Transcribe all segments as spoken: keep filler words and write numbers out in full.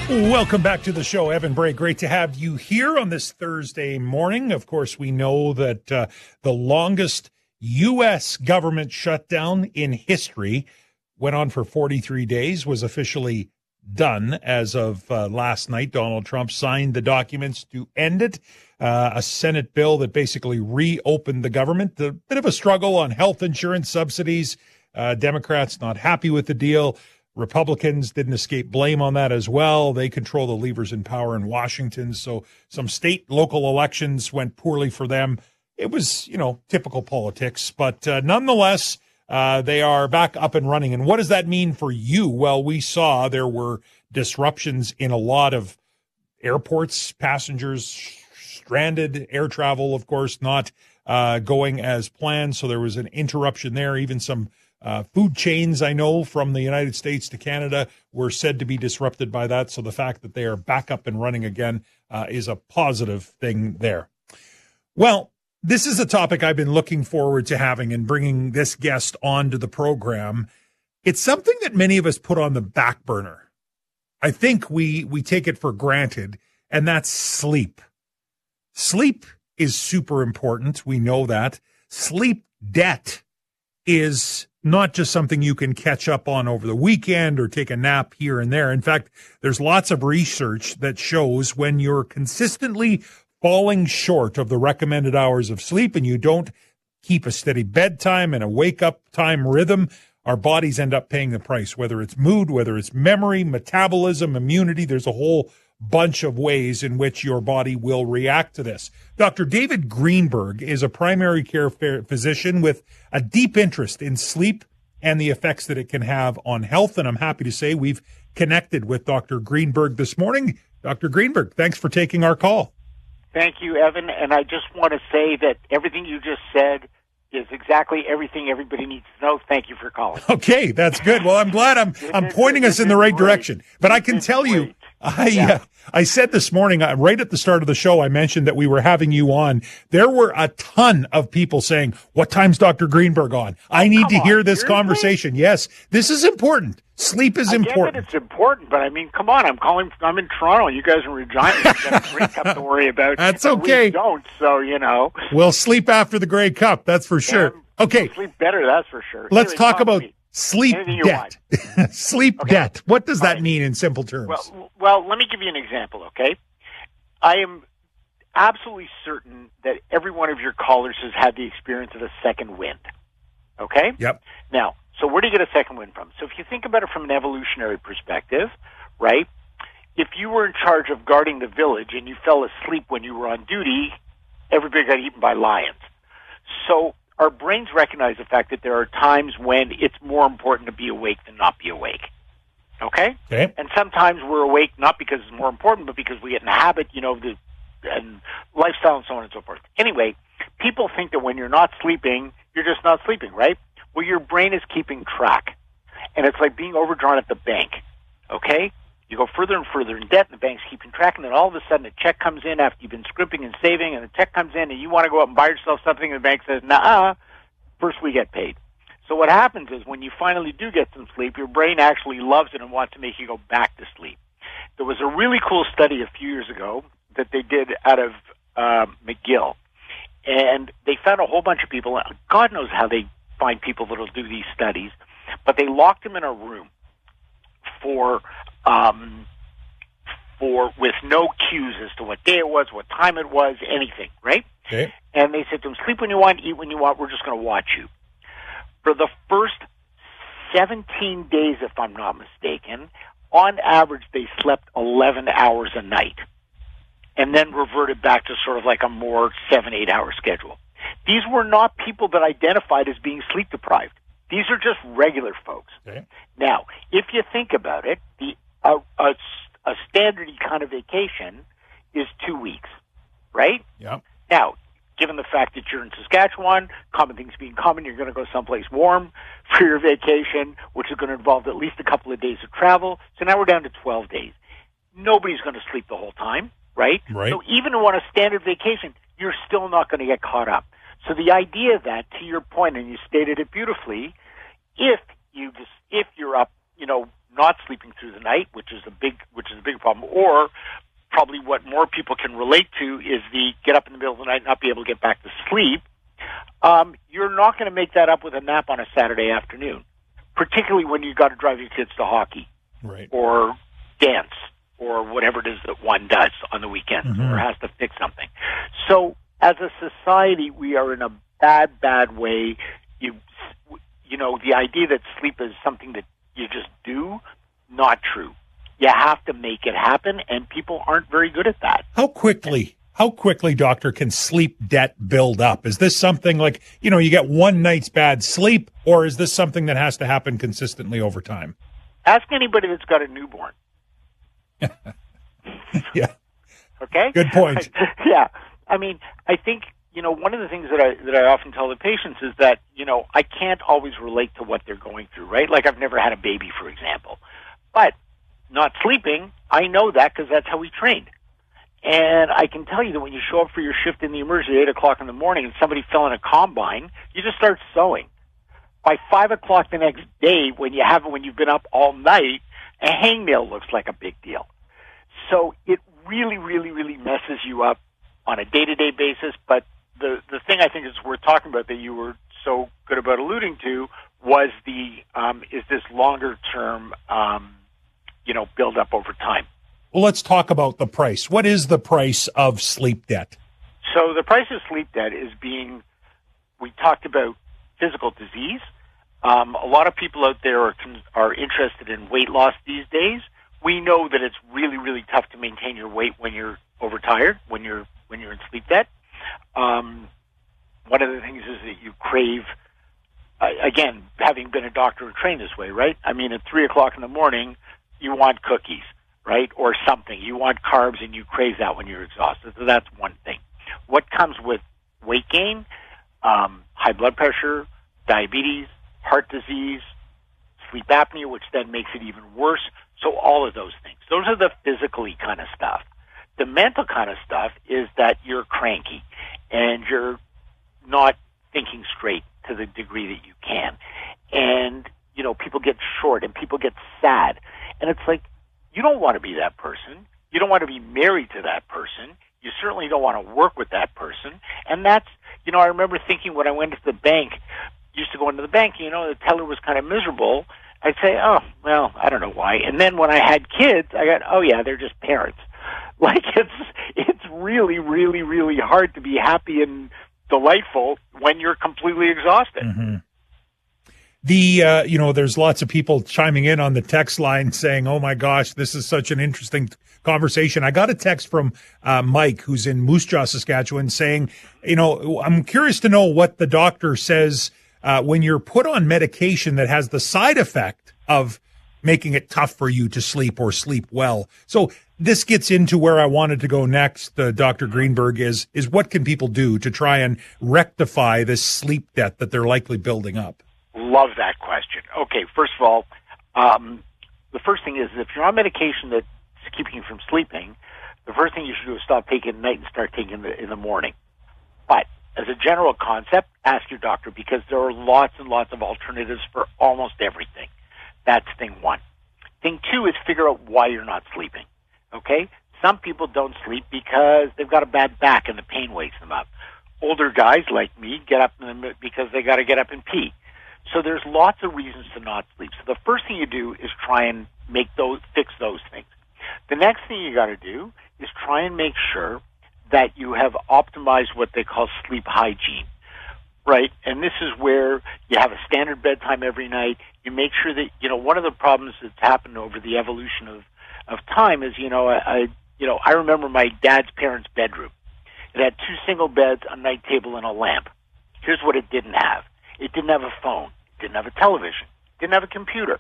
Welcome back to the show, Evan Bray. Great to have you here on this Thursday morning. Of course, we know that uh, the longest U S government shutdown in history went on for forty-three days, was officially done as of uh, last night. Donald Trump signed the documents to end it. Uh, a Senate bill that basically reopened the government. A bit of a struggle on health insurance subsidies. Uh, Democrats not happy with the deal. Republicans didn't escape blame on that as well. They control the levers in power in Washington. So some state, local elections went poorly for them. It was, you know, typical politics. But uh, nonetheless, uh, they are back up and running. And what does that mean for you? Well, we saw there were disruptions in a lot of airports, passengers stranded, air travel, of course, not uh, going as planned. So there was an interruption there. Even some Uh, food chains, I know, from the United States to Canada were said to be disrupted by that. So the fact that they are back up and running again uh, is a positive thing there. Well, this is a topic I've been looking forward to having and bringing this guest on to the program. It's something that many of us put on the back burner. I think we, we take it for granted, and that's sleep. Sleep is super important. We know that. Sleep debt is not just something you can catch up on over the weekend or take a nap here and there. In fact, there's lots of research that shows when you're consistently falling short of the recommended hours of sleep and you don't keep a steady bedtime and a wake-up time rhythm, our bodies end up paying the price, whether it's mood, whether it's memory, metabolism, immunity. There's a whole bunch of ways in which your body will react to this. Doctor David Greenberg is a primary care physician with a deep interest in sleep and the effects that it can have on health. And I'm happy to say we've connected with Doctor Greenberg this morning. Doctor Greenberg, thanks for taking our call. Thank you, Evan. And I just want to say that everything you just said is exactly everything everybody needs to know. Thank you for calling. Okay, that's good. Well, I'm glad I'm I'm pointing us in the right direction. But I can tell you, I yeah. uh, I said this morning, uh, right at the start of the show, I mentioned that we were having you on. There were a ton of people saying, what time's Doctor Greenberg on? I need come to hear on, this seriously? conversation. Yes, this is important. Sleep is I important. get that it's important, but I mean, come on, I'm calling, I'm in Toronto. You guys are in Regina. You've got a Grey Cup to worry about. That's okay. We don't, so, you know. We'll sleep after the Grey Cup, that's for sure. Um, okay. We'll sleep better, that's for sure. Let's anyway, talk about me. sleep debt. Sleep okay. debt. What does All that right. mean in simple terms? Well, well, let me give you an example, okay? I am absolutely certain that every one of your callers has had the experience of a second wind, okay? Yep. Now, so where do you get a second wind from? So if you think about it from an evolutionary perspective, right, if you were in charge of guarding the village and you fell asleep when you were on duty, everybody got eaten by lions. So our brains recognize the fact that there are times when it's more important to be awake than not be awake. Okay? Okay. And sometimes we're awake not because it's more important, but because we get in the habit, you know, the and lifestyle and so on and so forth. Anyway, people think that when you're not sleeping, you're just not sleeping, right? Well, your brain is keeping track. And it's like being overdrawn at the bank. Okay? You go further and further in debt, and the bank's keeping track, and then all of a sudden a check comes in after you've been scrimping and saving, and the check comes in, and you want to go out and buy yourself something, and the bank says, nah, first we get paid. So what happens is when you finally do get some sleep, your brain actually loves it and wants to make you go back to sleep. There was a really cool study a few years ago that they did out of uh, McGill, and they found a whole bunch of people. God knows how they find people that will do these studies, but they locked them in a room for um, for with no cues as to what day it was, what time it was, anything, right? Okay. And they said to them, sleep when you want, eat when you want, we're just going to watch you. For the first seventeen days, if I'm not mistaken, on average, they slept eleven hours a night and then reverted back to sort of like a more seven, eight hour schedule. These were not people that identified as being sleep deprived. These are just regular folks. Okay. Now, if you think about it, the a, a, a standard kind of vacation is two weeks, right? Yeah. Now, given the fact that you're in Saskatchewan, common things being common, you're going to go someplace warm for your vacation, which is going to involve at least a couple of days of travel. So now we're down to twelve days. Nobody's going to sleep the whole time, right? Right. So even on a standard vacation, you're still not going to get caught up. So the idea that, to your point, and you stated it beautifully, if you just, if you're up, you know, not sleeping through the night, which is a big, which is a big problem. problem. Or probably what more people can relate to is the get up in the middle of the night and not be able to get back to sleep. Um, you're not going to make that up with a nap on a Saturday afternoon, particularly when you've got to drive your kids to hockey, right, or dance, or whatever it is that one does on the weekends, mm-hmm. or has to fix something. So as a society, we are in a bad, bad way. You, you know, the idea that sleep is something that you just do, not true. You have to make it happen, and people aren't very good at that. How quickly, how quickly, doctor, can sleep debt build up? Is this something like, you know, you get one night's bad sleep, or is this something that has to happen consistently over time? Ask anybody that's got a newborn. Yeah. Okay? Good point. Yeah. I mean, I think, you know, one of the things that I that I often tell the patients is that, you know, I can't always relate to what they're going through, right? Like I've never had a baby, for example. But not sleeping, I know that because that's how we trained. And I can tell you that when you show up for your shift in the emergency at eight o'clock in the morning and somebody fell in a combine, you just start sewing. By five o'clock the next day, when you have when you've been up all night, a hangnail looks like a big deal. So it really, really, really messes you up on a day-to-day basis. But the the thing I think is worth talking about that you were so good about alluding to was the um, is this longer-term um, you know, build up over time. Well, let's talk about the price. What is the price of sleep debt? So the price of sleep debt is being, we talked about physical disease. Um, a lot of people out there are, are interested in weight loss these days. We know that it's really, really tough to maintain your weight when you're overtired, when you're when you're in sleep debt. Um, one of the things is that you crave, uh, again, having been a doctor and trained this way, right? I mean, at three o'clock in the morning, you want cookies, right, or something. You want carbs, and you crave that when you're exhausted. So that's one thing. What comes with weight gain, um, high blood pressure, diabetes, heart disease, sleep apnea, which then makes it even worse. So all of those things. Those are the physically kind of stuff. The mental kind of stuff is that you're cranky, and you're not thinking straight to the degree that you can. And, you know, people get short, and people get sad. And it's like, you don't want to be that person. You don't want to be married to that person. You certainly don't want to work with that person. And that's, you know, I remember thinking when I went to the bank, used to go into the bank, you know, the teller was kind of miserable. I'd say, oh, well, I don't know why. And then when I had kids, I got, oh, yeah, they're just parents. Like, it's it's really, really, really hard to be happy and delightful when you're completely exhausted. Mm-hmm. The, uh, you know, there's lots of people chiming in on the text line saying, oh, my gosh, this is such an interesting conversation. I got a text from uh, Mike, who's in Moose Jaw, Saskatchewan, saying, you know, I'm curious to know what the doctor says uh, when you're put on medication that has the side effect of making it tough for you to sleep or sleep well. So this gets into where I wanted to go next, uh, Doctor Greenberg, is is what can people do to try and rectify this sleep debt that they're likely building up? Love that question. Okay, first of all, um, the first thing is if you're on medication that's keeping you from sleeping, the first thing you should do is stop taking it at night and start taking it in the, in the morning. But as a general concept, ask your doctor because there are lots and lots of alternatives for almost everything. That's thing one. Thing two is figure out why you're not sleeping. Okay? Some people don't sleep because they've got a bad back and the pain wakes them up. Older guys like me get up in the, because they got to get up and pee. So there's lots of reasons to not sleep. So the first thing you do is try and make those, fix those things. The next thing you got to do is try and make sure that you have optimized what they call sleep hygiene, right? And this is where you have a standard bedtime every night. You make sure that, you know, one of the problems that's happened over the evolution of, of time is, you know, I, I, you know, I remember my dad's parents' bedroom. It had two single beds, a night table, and a lamp. Here's what it didn't have. It didn't have a phone. It didn't have a television. It didn't have a computer.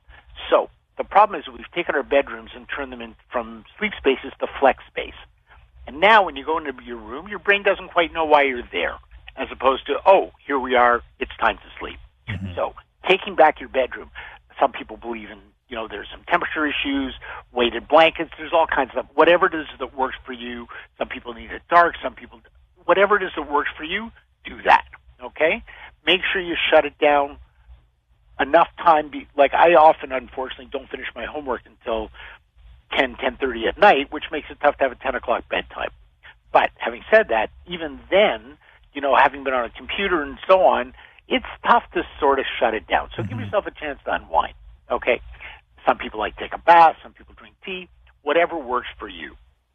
So the problem is we've taken our bedrooms and turned them in from sleep spaces to flex space. And now when you go into your room, your brain doesn't quite know why you're there, as opposed to, oh, here we are, it's time to sleep. Mm-hmm. So taking back your bedroom, some people believe in, you know, there's some temperature issues, weighted blankets, there's all kinds of stuff. Whatever it is that works for you, some people need it dark, some people, whatever it is that works for you, do that, okay? Make sure you shut it down enough time. Be, like I often, unfortunately, don't finish my homework until ten, ten thirty at night, which makes it tough to have a ten o'clock bedtime. But having said that, even then, you know, having been on a computer and so on, it's tough to sort of shut it down. So mm-hmm. give yourself a chance to unwind, okay? Some people like take a bath, some people drink tea, whatever works for you.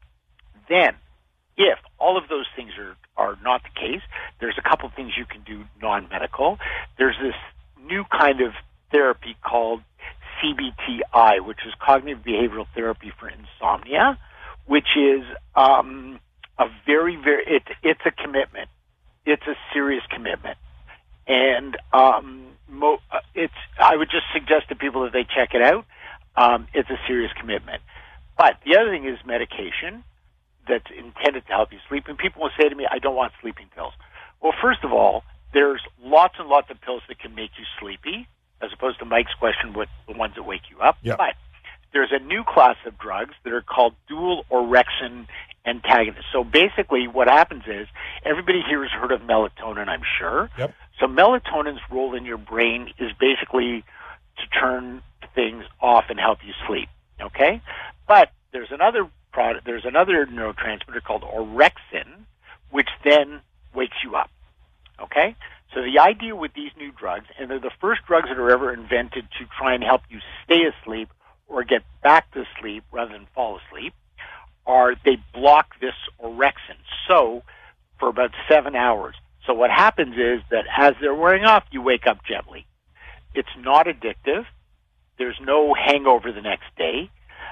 Then, if all of those things are, are not the case, there's a couple of things you can do non-medical. There's this new kind of therapy called C B T I, which is cognitive behavioral therapy for insomnia, which is um, a very, very, it, it's a commitment. It's a serious commitment. And um, mo- it's, I would just suggest to people that they check it out. Um, it's a serious commitment. But the other thing is medication that's intended to help you sleep. And people will say to me, I don't want sleeping pills. Well, first of all, there's lots and lots of pills that can make you sleepy, as opposed to Mike's question with the ones that wake you up. Yep. But there's a new class of drugs that are called dual orexin antagonists. So basically what happens is, everybody here has heard of melatonin, I'm sure. Yep. So melatonin's role in your brain is basically to turn things off and help you sleep, okay? But there's another product, there's another neurotransmitter called orexin, which then wakes you up, okay? So the idea with these new drugs, and they're the first drugs that are ever invented to try and help you stay asleep or get back to sleep rather than fall asleep, are they block this orexin. So for about seven hours. So what happens is that as they're wearing off, you wake up gently. It's not addictive. There's no hangover the next day.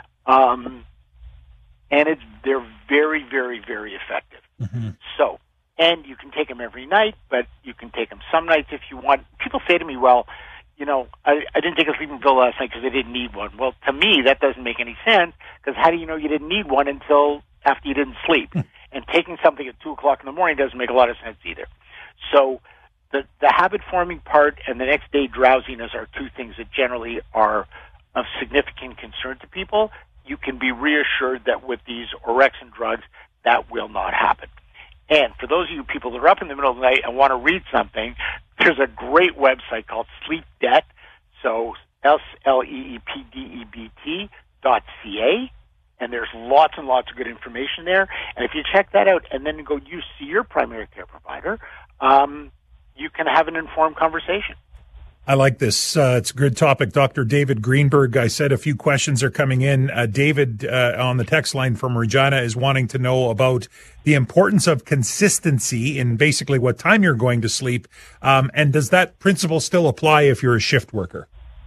Um, and it's they're very, very, very effective. Mm-hmm. So, and you can take them every night, but you can take them some nights if you want. People say to me, well, you know, I, I didn't take a sleeping pill last night because I didn't need one. Well, to me, that doesn't make any sense, because how do you know you didn't need one until after you didn't sleep? And taking something at two o'clock in the morning doesn't make a lot of sense either. So the, the habit-forming part and the next day drowsiness are two things that generally are of significant concern to people. You can be reassured that with these orexin drugs, that will not happen. And for those of you people that are up in the middle of the night and want to read something, there's a great website called Sleep Debt, so S L E E P D E B T dot C A, and there's lots and lots of good information there. And if you check that out and then go you see your primary care provider, um, you can have an informed conversation. I like this. Uh, it's a good topic. Doctor David Greenberg, I said a few questions are coming in. Uh, David uh, on the text line from Regina is wanting to know about the importance of consistency in basically what time you're going to sleep. Um, and does that principle still apply if you're a shift worker?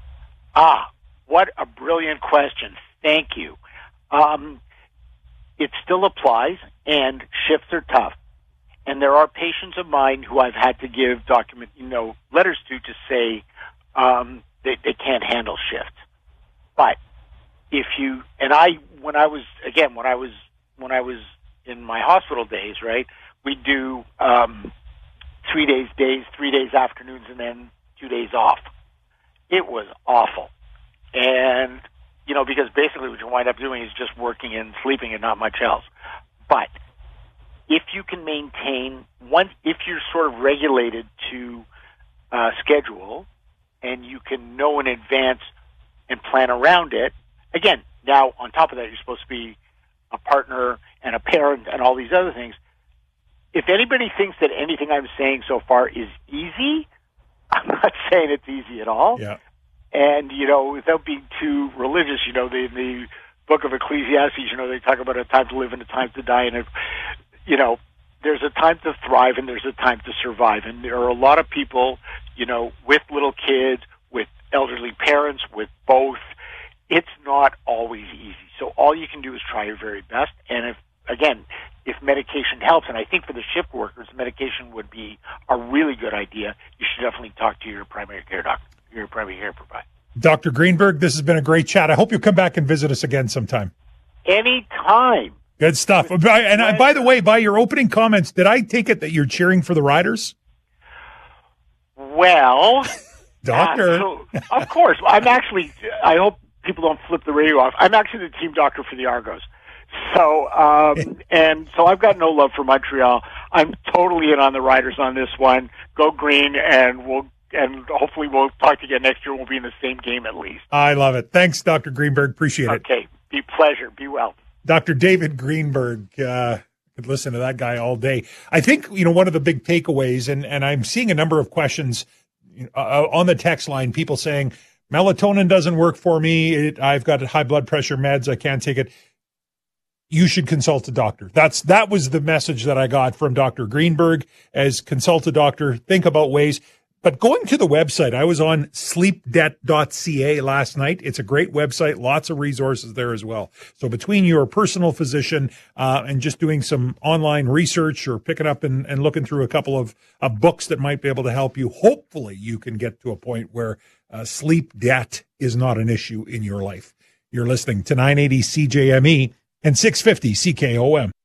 Ah, what a brilliant question. Thank you. Um, it still applies, and shifts are tough. And there are patients of mine who I've had to give document, you know, letters to to say um, they, they can't handle shifts. But if you and I, when I was again, when I was when I was in my hospital days, right, we do um, three days days, three days afternoons, and then two days off. It was awful, and you know, because basically what you wind up doing is just working and sleeping and not much else. But if you can maintain one, if you're sort of regulated to uh, schedule, and you can know in advance and plan around it. Again, now on top of that, you're supposed to be a partner and a parent and all these other things. If anybody thinks that anything I'm saying so far is easy, I'm not saying it's easy at all. Yeah. And you know, without being too religious, you know, the the book of Ecclesiastes, you know, they talk about a time to live and a time to die, and it, you know, there's a time to thrive and there's a time to survive. And there are a lot of people, you know, with little kids, with elderly parents, with both. It's not always easy. So all you can do is try your very best. And if, again, if medication helps, and I think for the shift workers, medication would be a really good idea, you should definitely talk to your primary care doctor, your primary care provider. Doctor Greenberg, this has been a great chat. I hope you'll come back and visit us again sometime. Anytime. Good stuff. And I, by the way, by your opening comments, did I take it that you're cheering for the Riders? Well, doctor. Uh, so, of course. I'm actually, I hope people don't flip the radio off. I'm actually the team doctor for the Argos. So, um, and so I've got no love for Montreal. I'm totally in on the Riders on this one. Go green, and we'll, and hopefully we'll talk again next year. We'll be in the same game at least. I love it. Thanks, Doctor Greenberg. Appreciate it. Okay. Be pleasure. Be well. Doctor David Greenberg, uh, could listen to that guy all day. I think, you know, one of the big takeaways, and, and I'm seeing a number of questions uh, on the text line, people saying, melatonin doesn't work for me. It, I've got high blood pressure meds. I can't take it. You should consult a doctor. That's that was the message that I got from Doctor Greenberg, as consult a doctor, think about ways. But going to the website, I was on sleep debt dot c a last night. It's a great website, lots of resources there as well. So between your personal physician uh, and just doing some online research or picking up and, and looking through a couple of uh, books that might be able to help you, hopefully you can get to a point where uh, sleep debt is not an issue in your life. You're listening to nine eighty C J M E and six fifty C K O M.